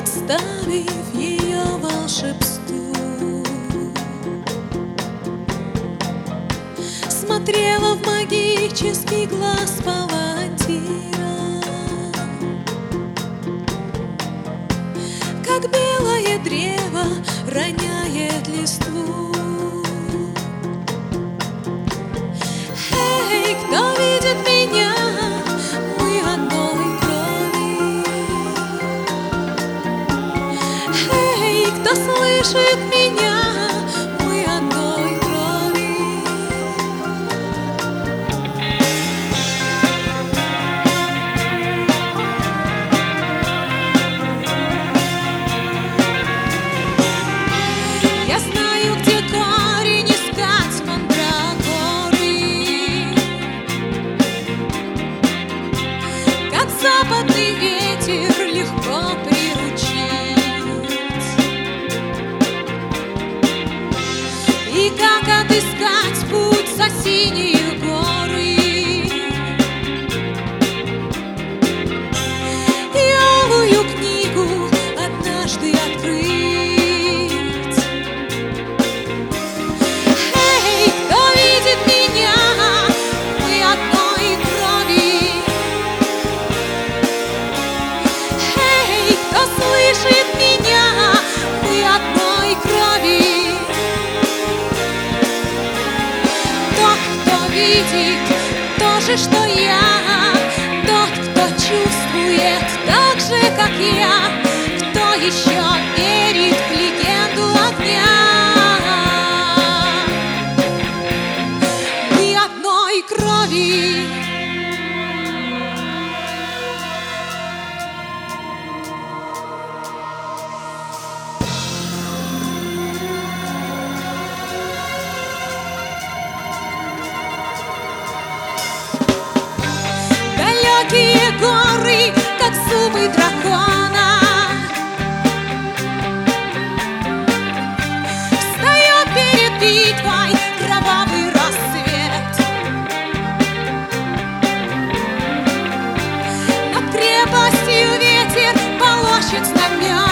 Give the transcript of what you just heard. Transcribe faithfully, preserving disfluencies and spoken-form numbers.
подставив ее волшебству. Смотрела в магический глаз палантира, как белое древо роняет листву. Эй, кто видит меня? Мы одной крови. Эй, кто слышит меня? Мы одной крови. Я знаю, где корень искать мандрагоры, как западный ветер легко приручить, и как отыскать путь за синие горы, и алую книгу однажды открыть. Эй, кто видит меня? Мы одной крови. Эй, кто слышит меня? Мы одной крови. Тот, кто видит то же, что я, тот, кто чувствует так же, как я, кто еще верит в легенду огня. Мы одной крови. Далекие горы, как зубы дракона, встает перед битвой кровавый рассвет. Над крепостью ветер полощет знамена.